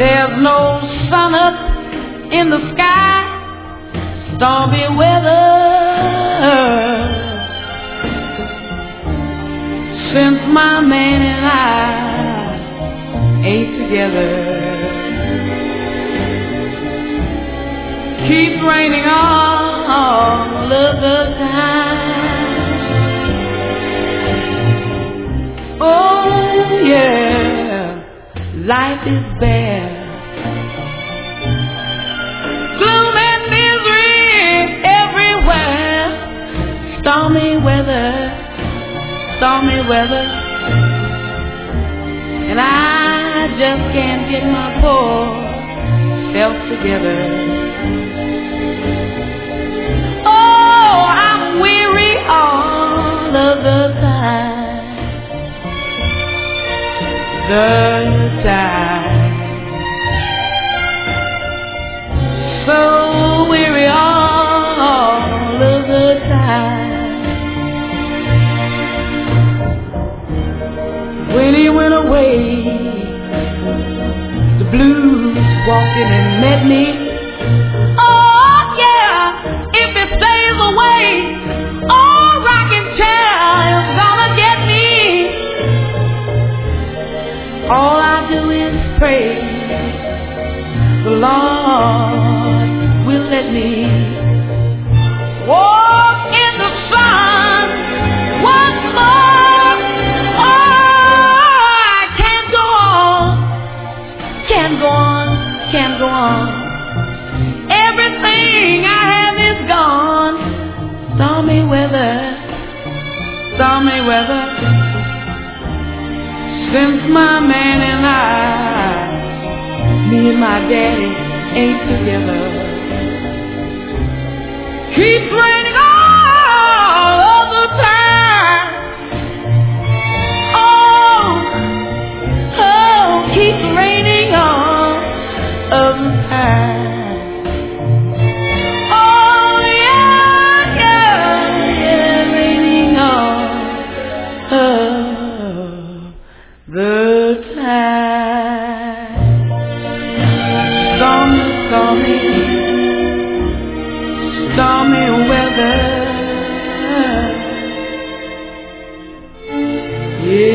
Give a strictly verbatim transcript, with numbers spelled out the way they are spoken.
There's no sun up in the sky, stormy weather. Since my man and I ain't together, keeps raining all of the time. Oh yeah, life is bare, gloom and misery everywhere. Stormy weather, stormy weather, and I just can't get my poor self together. Oh, I'm weary all of the time, the time, so weary all of the time. When he went away, the blues walked in and met me. Oh yeah, if he stays away, oh, rocking chair is gonna get me. All I do is pray the Lord will let me walk in the sun once more. Can't go on, can't go on. Everything I have is gone. Stormy weather, stormy weather. Since my man and I, me and my daddy ain't together, keeps raining all of the time. Oh, oh, keeps raining all of the time. Oh yeah, yeah, yeah, raining all of the time. Stormy, stormy, stormy weather. Yeah.